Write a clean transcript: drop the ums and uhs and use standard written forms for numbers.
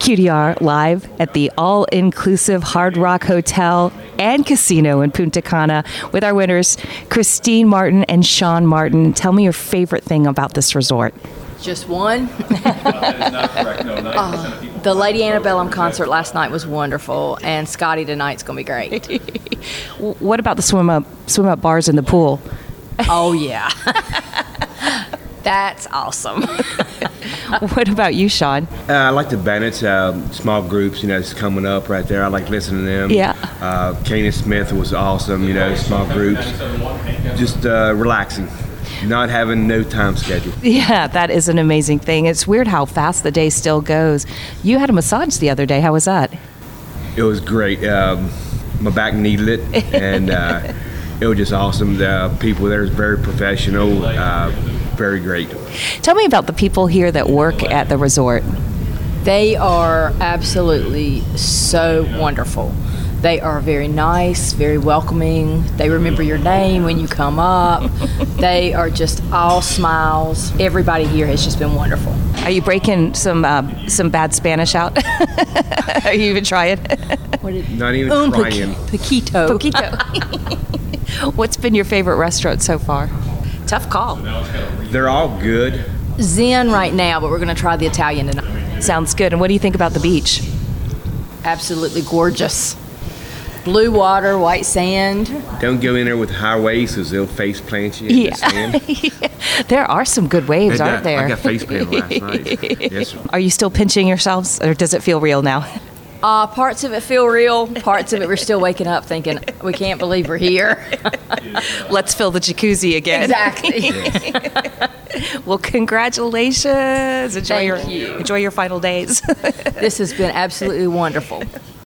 QDR live at the all-inclusive Hard Rock Hotel and Casino in Punta Cana with our winners, Christine Martin and Sean Martin. Tell me your favorite thing about this resort. Just one? The Lady Antebellum concert last night was wonderful, and Scotty tonight's going to be great. What about the swim up bars in the pool? Oh, yeah. That's awesome. What about you, Sean? I like the Bandits, small groups, it's coming up right there. I like listening to them. Yeah. Kane Smith was awesome, small groups. Just relaxing, not having no time schedule. Yeah, that is an amazing thing. It's weird how fast the day still goes. You had a massage the other day. How was that? It was great. My back needed it, and it was just awesome. The people there is very professional. Very great. Tell me about the people here that work at the resort. They are absolutely so wonderful. They are very nice, very welcoming. They remember your name when you come up. They are just all smiles. Everybody here has just been wonderful. Are you breaking some bad Spanish out? Are you even trying? Not even trying. Poquito. What's been your favorite restaurant so far? Tough call. They're all good. Zen right now, but we're going to try the Italian tonight. Sounds good. And what do you think about the beach? Absolutely gorgeous. Blue water, white sand. Don't go in there with high waves because they'll face plant you in the sand. Yeah. There are some good waves, aren't there? I got face planted last night. Yes. Are you still pinching yourselves, or does it feel real now? Parts of it feel real. Parts of it we're still waking up thinking, we can't believe we're here. Let's fill the jacuzzi again. Exactly. Well, congratulations. Enjoy Thank you. Enjoy your final days. This has been absolutely wonderful.